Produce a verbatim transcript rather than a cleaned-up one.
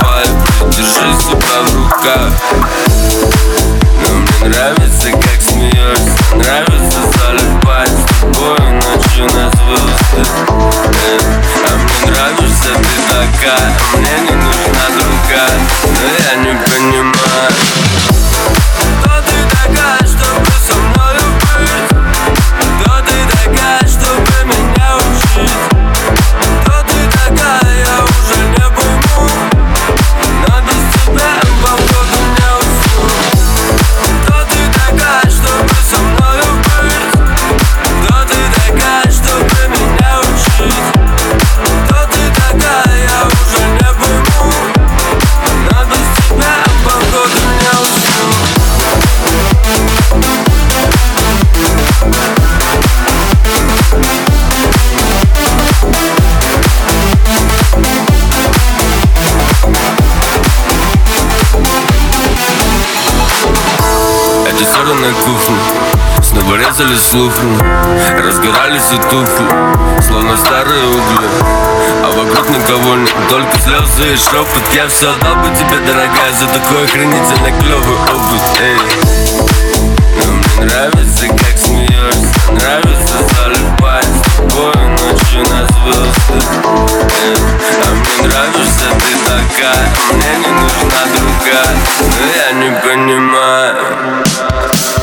давай, держи себя в руках. Но мне нравится, как смеешься, нравится залипать с тобой ночью на звезды. А мне нравишься ты такая, мне не нужна другая, но я не понимаю, кто ты такая, чтобы со мною быть? Кто ты такая, чтобы меня учить? Кто ты такая, я уже не пойму, но без тебя походу не усну. Кто ты такая, чтобы со мною быть? Кто ты такая, чтобы меня учить? Кто ты такая, я уже не пойму, но без тебя походу не усну. Эти ссоры на кухне снова резали слухами, разгорались и тухли, словно старые угли. А вокруг никого нет, только слезы и шепот. Я все отдал бы тебе, дорогая, за такой охренительно клевый опыт. Эй. Но мне нравится, как смеешься, нравится залипать с тобой ночью на звезды. Эй. А мне нравишься ты такая, мне не нужна другая, но я не понимаю,